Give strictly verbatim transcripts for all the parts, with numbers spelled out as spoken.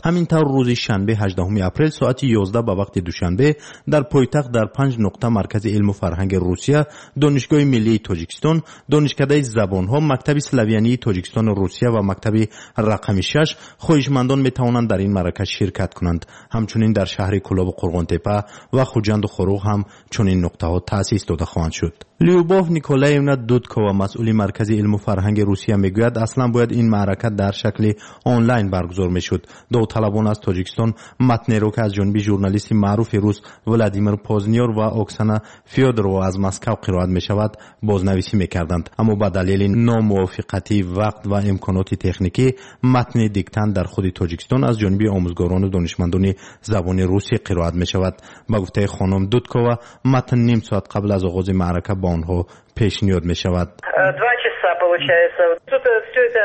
همینطور روز شنبه هجدهم اپریل ساعت یازده به وقت دوشنبه در پایتخت در پنج نقطه مرکز علم و فرهنگ روسیه، دانشگاه ملی تاجیکستان، دانشکده زبانها، مکتب سلویانی تاجیکستان و روسیه و مکتب رقم شش خواهشمندان می توانند در این معرکه شرکت کنند. همچنین در شهر کلاب و قرغانتپه و خوجند و خروغ هم چنین نقطه ها تأسیس داده خواهند شد. لیوباف نیکولایونا دودکووا مسئول مرکز علم و فرهنگ روسیه میگوید اصلا باید این معرکه در شکل آنلاین برگزار میشد. داوطلبان از تاجیکستان متنی را که از جانب ژورنالیست معروف روس ولادیمیر پوزنیور و اوکسانا فیودروا از مسکو قرائت می شود بازنویسی میکردند، اما به دلیل ناموافقتی وقت و امکانات تکنیکی متن دیکتن در خود تاجیکستان از جانب آموزگاران و دانشمندان زبان روسی قرائت می شود. با گفته خانم دودکووا متن نیم ساعت قبل از آغاز معرکه با آنها پیشنهاد می شود. Два часа получается. Тут все это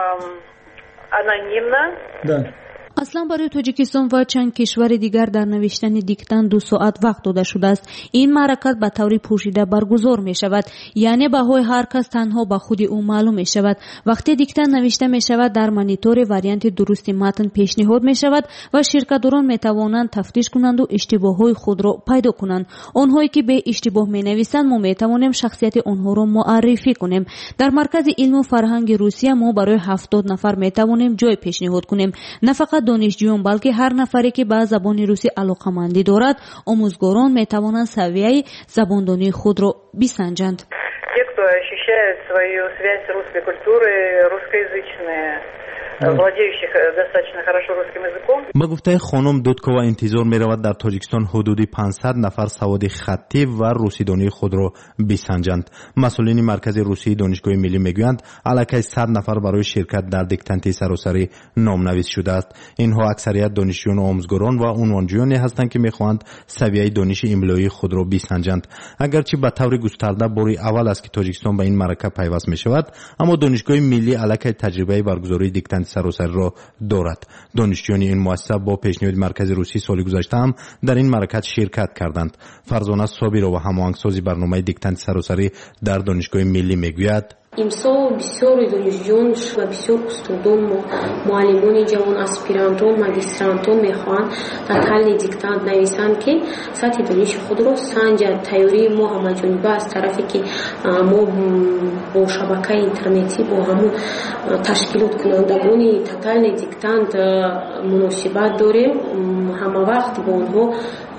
анонимно. Да. اصلا برای تاجیکستان و چند کشور دیگر در نوشتن دیکتن دو ساعت وقت داده شده است. این معرکت به طور پوشیده برگزار می شود، یعنی بهای هر کس تنها به خود او معلوم می شود. وقتی دیکتن نوشته می شود در مانیتور وریانت درست متن پیشنهاد می شود و شرکت‌داران می توانند تفتیش کنند و اشتباه های خود را پیدا کنند. آنهایی که به اشتباه می نویسند ما می توانیم شخصیت آنها را معرفی کنیم. در مرکز علم و فرهنگ روسیه ما برای هفتاد نفر می توانیم جای پیشنهاد کنیم، نه فقط دانشجویان بلکه هر نفری که به زبان روسی علاقه‌مندی دارد. آموزگاران می توانند سویه زباندانی خود را بسنجند. Те, кто ощущает свою связь с русской культурой, русскоязычные, владеющих достаточно хорошо русским языком. با گفته خانم دودکووا انتظار می رود در تاجیکستان حدود پانصد نفر سواد خطی و روسیدانی خود را بسنجند. مسئولین مرکز روسی دانشگاه ملی میگویند علاکه صد نفر برای شرکت در دیکتنت سراسری نامنویس شده است. اینها اکثریت دانشجویان و آموزگاران و عنوانجویانی هستند که میخواهند سویه دانش املایی خود را بسنجند. اگرچه به طور گسترده باری اول است که تاجیکستان به این معرکه پیوست می شود، اما دانشگاه ملی علاکه تجربه برگزاری دیکتنت سراسری را دارد. دانشجویان این مؤسسه با پیشنهاد مرکز روسی سال گذشته هم در این معرکت شرکت کردند. فرزانه صابرا و هماهنگساز برنامه دیکتنت سراسری در دانشگاه ملی میگوید امسال بسیاری دانشجویان و بسیار استادان معلمان جوان اسپیرانتان ماگسترانتان میخواهند در حل دیکتنت نویسند که سطح دانش خود را سنجند. تیوری ما همه جانبه از طرفی که ما با شبکه اینترنتی با همون تشکیلات کنندگان تطال دیکتنت مناسبت داریم، همه وقت با آنها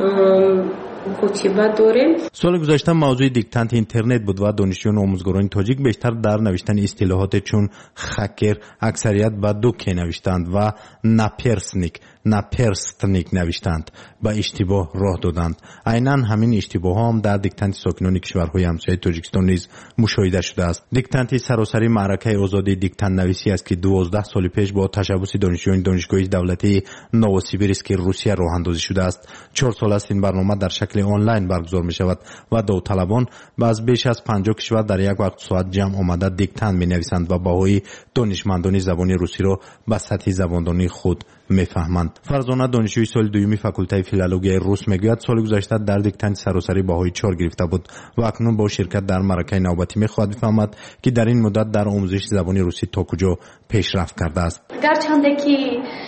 سال گذشته موضوع دیکتنت اینترنت بود و دانشجویان و آموزگاران تاجیک بیشتر در نوشتن اصطلاحات چون خکر اکثریت با دو که نوشتند و نپرسنیک نپرستنیک نوشتند، با اشتباه راه دادند. عیناً همین اشتباه هم در دیکتنت ساکنان کشورهای همسایه تاجیکستان نیز مشاهده شده است. دیکتنت سراسری معرکه آزادی دیکتنت نویسی است که دوازده سال پیش با تشبث دانشجویان دانشگاه دولتی نووسیبیرسک روسیه راه اندازی شده است. چهار سال است این برنامه در شکل آنلاین برگزار می شود و داوطلبان از بیش از پنجاه کشور در یک وقت ساعت جمع آمده دیکتنت می نویسند و بهای دانشمندان زبان روسی را به سطح زباندانی خود میفهمند. فرزانه دانشجوی سال دومی فاکولته فیلولوژی روس میگوید سال گذشته در دیکتنت سراسری بهای چهار گرفته بود و اکنون با شرکت در معرکه نوبتی میخواهد بفهمد که در این مدت در آموزش زبان روسی تا کجا پیشرفت کرده است. گرچنده که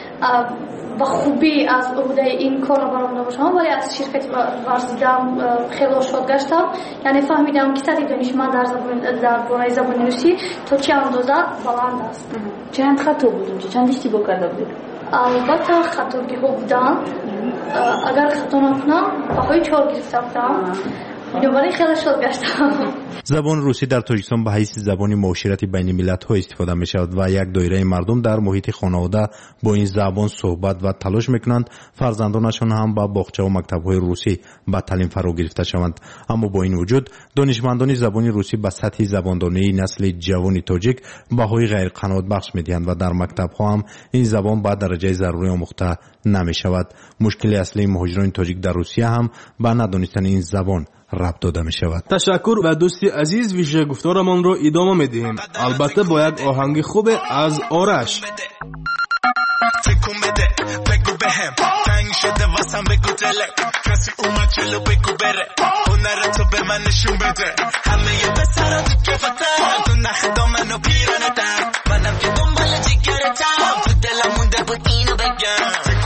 با خوبی از عهده این کار را برآورده باشم ولی از شرکت ورزیدم خیلی آشاد گشتم، یعنی فهمیدم که سطح دانشمند در زبان در باره زبان روسی تا چه اندازه بلند است. چند خطا بود؟ چند اشتباه کرده بود؟ البته خطا که بودم، اگر خطا نکنم بهای چهار گرفته بودم، بنابراین خیلی شاد گشتم. زبان روسی در تاجیکستان به حیث زبان معاشرت بین ملت‌ها استفاده می‌شود و یک دایره مردم در محیط خانواده با این زبان صحبت و تلاش می‌کنند فرزندانشان هم با باغچه و مکتب‌های روسی به تعلیم فرا گرفته شوند. اما با این وجود دانشمندان زبان روسی به سطح زباندانی نسل جوان تاجیک بهای غیر قناعت بخش می‌دهند و در مکتب‌ها هم این زبان به درجه ضروری آموخته نمی‌شود. مشکل اصلی مهاجران تاجیک در روسیه هم به ندانستن این زبان ربط داده می شود. تشکر و دوستی عزیز، ویژه گفتارمان رو ادامه می دهیم، البته با یک آهنگ خوب از آرش. تکون بده بگو بهم تنگ شده واسم بگو دلت کسی اومد جلو بگو بره هنر تو به من نشون بده همه یه بسرا تو کفتم تو نخدا منو پیرانتم منم که دنبال جگرتم تو دلم مونده بود اینو بگم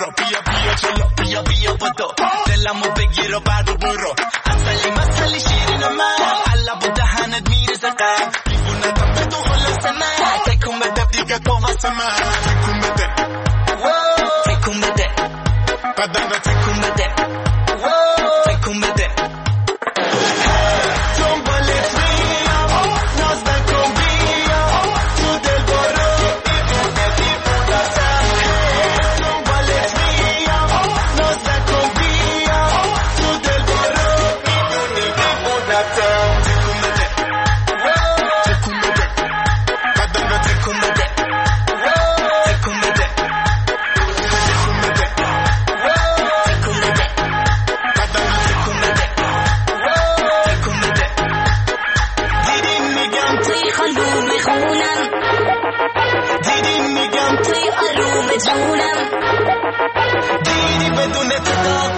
برو بیا بیا جلو بیا بیا بدو دلمو بگیر و بعدو برو اصلی مسئلی شیرین من حالا با دهنت میرزه قلب بیفونتم به تو خلاص من تکون بده دیگه تو واسه من تکون بده تکون بده بدن رو تکون بده تکون بده دنبالت میام ناز نکن بیا تو دل برو دنبالت میام ناز نکن بیا تو دل برو میدونی بیمونتم تکون بده تکون بده بدن رو تکون بده تکون بده تکون بده تکون بده بدن رو تکون بده تکون بده دیدی میگم توی خلو میخونم دیدی میگم توی آروم جونم دیدی بدون تو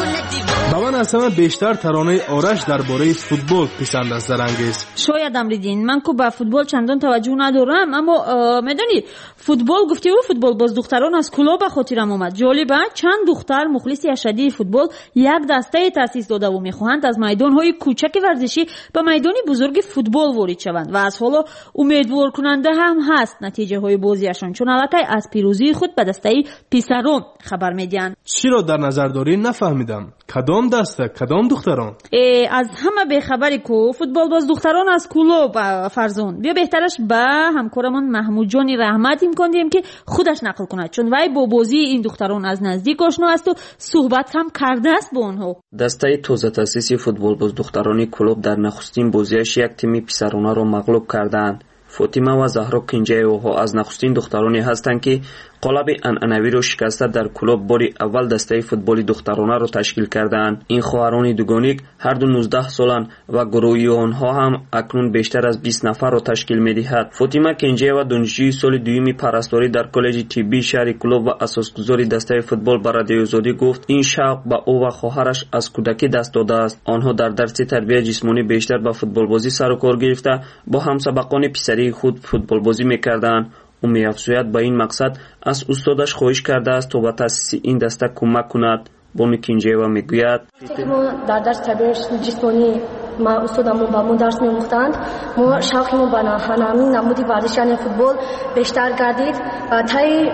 با من اصلا بیشتر ترانه آرش درباره فوتبال پسند است در انگیز. شاید امریدین من کو به فوتبال چندان توجه ندارم اما میدونی فوتبال گفتی و فوتبال باز دختران از کلوب خاطرم اومد. جالبه چند دختر مخلص اشدی فوتبال یک دسته تاسیس داده و میخواهند از میدان‌های کوچک ورزشی به میدان بزرگ فوتبال وارد شوند و از حالا امیدوار کننده هم هست نتیجه های بازیشان چون البته از پیروزی خود به دسته پسران خبر میدن. چی را در نظر داری نفهمیدم. کدام دسته کدام دختران؟ از همه به خبری کو فوتبال باز دختران از کلوب فرزون. بیا بهترش به همکارمون محمود جانی رحمت امکان دیم که خودش نقل کنه چون وی با بازی این دختران از نزدیک آشنا است و صحبت هم کرده است با آنها. دسته تازه تأسیس فوتبال باز دختران کلوب در نخستین بازیش یک تیم پسرانه را مغلوب کردند. فاطمه و زهرا کنجی‌ها از نخستین دخترانی هستند که قالب عنعنوی رو شکسته در کلوب باری اول دسته فوتبال دخترانه رو تشکیل کردند. این خواهران دوگانیک هر دو نوزده سالند و گروهی آنها هم اکنون بیشتر از بیست نفر رو تشکیل می‌دهد. فاطمه کنجی و دانشجوی سال دوم پرستاری در کالج طبی شهر کلوب و اساسگذار دسته فوتبال به رادیو آزادی گفت این شوق به او و خواهرش از کودکی دست داده است. آنها در درس تربیت جسمانی بیشتر به فوتبال بازی سر و کار گرفته با همسبقان پسری خود فوتبال بازی می‌کردند. او می‌افزاید با این مقصد از استادش خواهش کرده است تا به تأسیس این دسته کمک کند. بانو کنجی‌ها میگوید ما در درس تربیت جسمانی ما استادمون با ما درس می‌آموختند. ما شوقمون به همین نمودی ورزش یعنی فوتبال بیشتر گردید و طی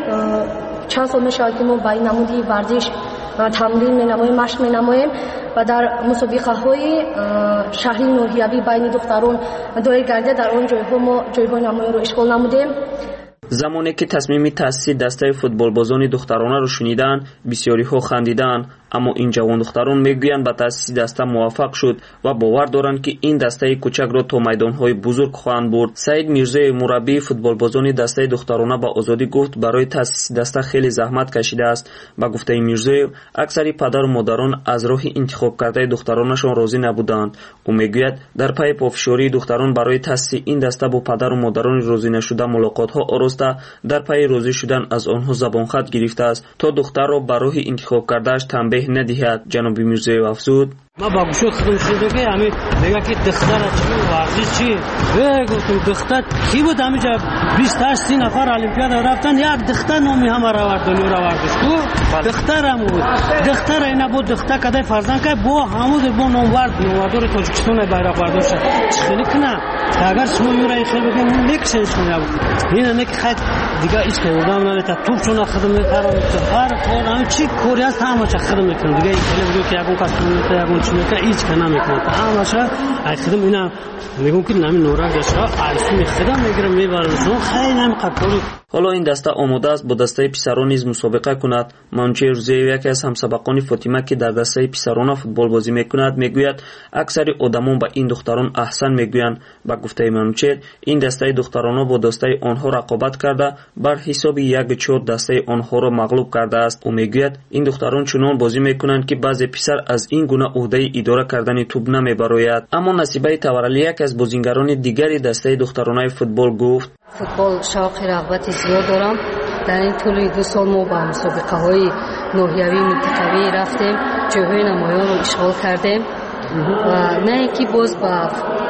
چند سال می‌شود که ما با این نمودی ورزش تمرین می‌نماییم مشق می‌نماییم و در مسابقه‌های شهری ناحیوی بین دختران دایر گردید. در آن جای‌ها ما جای‌های نمایی رو اشغال نمودیم. زمانی که تصمیم تأسیس دسته فوتبال بازان دخترانه رو شنیدن بسیاری ها خندیدن اما این جوان دختران میگویند به تأسیس دسته موفق شد و باور دارند که این دسته کوچک را تا میدان‌های بزرگ خواهند برد. سعید میرزای مربی فوتبال بازان دسته دخترانه با آزادی گفت برای تأسیس دسته خیلی زحمت کشیده است. با گفته میرزای اکثر پدر و مادران از راه انتخاب کرده دخترانشان راضی نبودند. او میگوید در پی پافشاری دختران برای تأسیس این دسته با پدر و مادران راضی نشده ملاقات‌ها آراسته در پی راضی شدن از آنها زبان خط گرفته است تا دختر را برای انتخاب کردهش تنبیه ندهد. جناب میرزای افزود ما با گوشو خودم شده که همین میگه که دختر چی ورزش چی گفتم دختر کی بود همینجا بیست تا سی نفر المپیاد رفتن یک دختر نامی همه را آورد دنیا را آورد کو دختر هم بود دختر اینا بود دختر کدای فرزند که با همود با نامورد نوادر تاجیکستان بیرق برداشت خیلی کنه اگر شما میرای خیلی بگم نکشن شما این نه که خیلی دیگه ایش که اردام نمیتا توپ چون خدمت کارم هر کار هم چی کوری است همه چه خدمت میکنه دیگه خیلی بگو که اون کس میکنه اون چی میکنه هیچ کنه میکنه همه چه ای خدم اینا میگم که نمی نورا داشته ایشون خدم میگیره میبره شما خیلی نمیقدر. حالا این دسته آماده است با دسته پسران نیز مسابقه کند. منچه روزی یکی از همسبقان فاطمه که در دسته پسران فوتبال بازی میکند میگوید اکثر آدمان با این دختران احسن میگویند. با گفته منچه این دسته دختران با دسته آنها رقابت کرده بر حساب یک چهار دسته آنها را مغلوب کرده است. او میگوید این دختران چنان بازی میکنند که بعضی پسر از این گونه عهده اداره کردن توپ نمیبراید. اما نصیبه تورالی یک از بازیگران دیگری دسته دخترانه فوتبال گفت فوتبال شوق رغبت زیاد دارم. در این طول دو سال ما با مسابقه های ناحیوی منطقوی رفتیم جاهای نمایان رو اشغال کردیم و نه اینکه باز با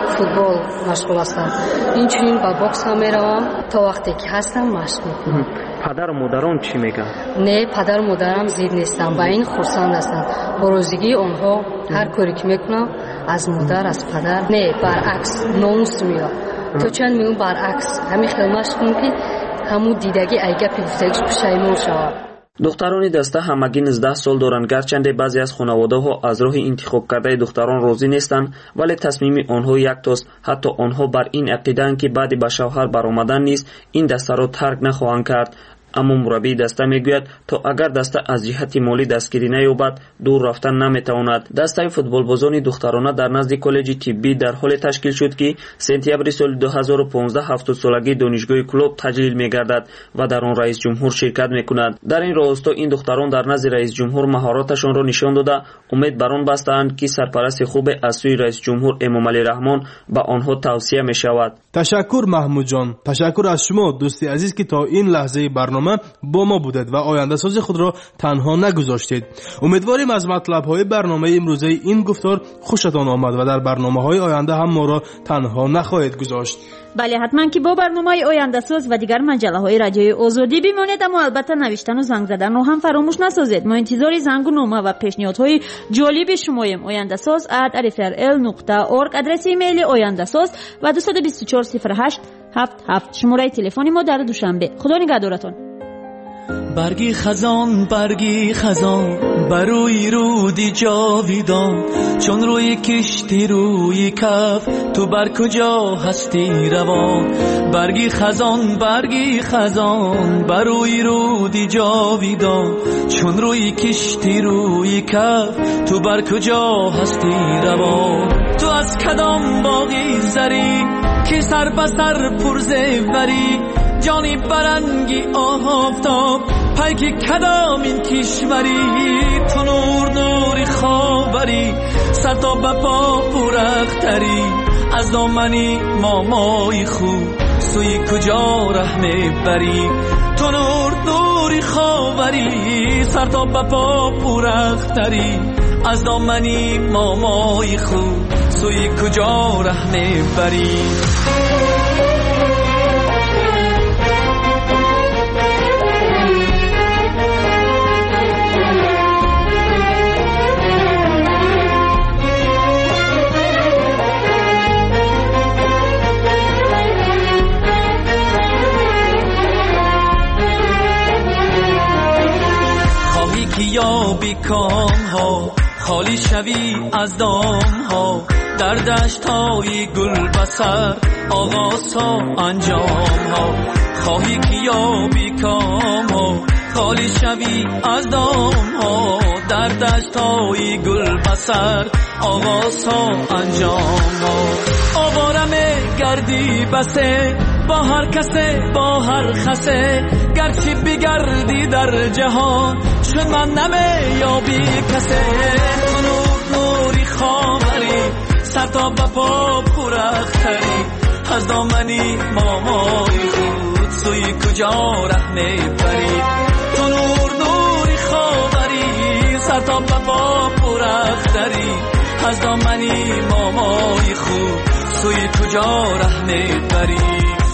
футбол машғул ҳастам. Инчунин ба бокс ҳам меравам. То вақте ки ҳастам машқ мекунам. падару модарон чӣ мегӯянд? Не, падару модарам зид нестанд. Ба ин хурсанд ҳастанд. Бо розигии онҳо ҳар коре ки мекунам аз модар, аз падар, не, баръакс номус меёбам. То чанд меём баръакс. Ҳамин хел машқ кунам ки ҳамун дидаги ай гапи гуфтагиш пушаймон шавад. духтарони даста ҳамагӣ нуздаҳ сол доранд. гарчанде баъзе аз хонаводаҳо аз роҳи интихоб кардаи духтарон розӣ нестанд, вале тасмими онҳо яктост. ҳатто онҳо бар ин ақидаанд ки баъди ба шавҳар баромадан низ ин дастаро тарк нахоҳанд кард. аммо мураббии даста мегӯяд, то агар даста аз ҷиҳати молӣ дастгирӣ наёбад, дур рафтан наметавонад. дастаи футболбозони духтарона дар назди коллеҷи тиббӣ дар ҳоле ташкил шуд ки сентябри соли ду ҳазору понздаҳ ҳафтудсолагии донишгоҳи клуб таҷлил мегардад ва дар он раисҷумҳур ширкат мекунад. дар ин росто ин духтарон дар назди раисҷумҳур маҳораташонро нишон дода, умед бар он бастаанд ки сарпарасти хубе аз сӯи раисҷумҳур эмомалӣ раҳмон ба онҳо тавсия мешавад. ташаккур маҳмудҷон, ташаккур аз шумо дӯсти азиз ки то ин лаҳзаи барнома با ما بودید و آینده‌سازی خود را تنها نگذاشتید. امیدواریم از مطلب‌های برنامه امروزه این گفتار خوشتان آمد و در برنامه‌های آینده هم ما را تنها نخواهید گذاشت. بله حتما که با برنامه‌های آینده ساز و دیگر مجله‌های رادیوی آزادی بمانید، اما البته نوشتن و زنگ زدن رو هم فراموش نسازید. ما انتظار زنگ و نامه و پیشنهادهای جالب شماییم. آینده ساز ات ار اف ار ال نقطه اورگ آدرس ایمیل آینده ساز و دو دو چهار صفر هشت هفت هفت شماره تلفن ما در دوشنبه. خدا نگهدارتون. برگی خزان برگی خزان بروی رودی جاویدان، چون روی کشتی روی کف تو بر کجا هستی روان. برگی خزان برگی خزان بروی رودی جاویدان، چون روی کشتی روی کف تو بر کجا هستی روان. تو از کدام باغی زری که سر بسر پرزه وری، جانی برنگی آفتاب پیکی کدام این کشوری. تو نور نوری خاوری سر تا به پا پورختری، از دامنی مامای خوب سوی کجا ره میبری. تو نور نوری خاوری سر تا به پا پورختری، از دامنی مامای خوب سوی کجا ره میبری. یا بیکام ها خالی شوی از دام ها، در دشت های گل بسر آغاز ها انجام ها. خواهی که یا بیکام ها خالی شوی از دام ها، در دشت های گل بسر آغاز ها انجام ها. آوارم گردی بسه با هر کسه با هر خسه، گرچه بگردی در جهان چون من نمی یابی کسه. تو نور نوری خاوری سر تا به پا پورختری، از دامنی مامای خود سوی کجا ره میبری. تو نور نوری خاوری سر تا به پا پورختری، از دامنی مامای خود سوی کجا ره میبری.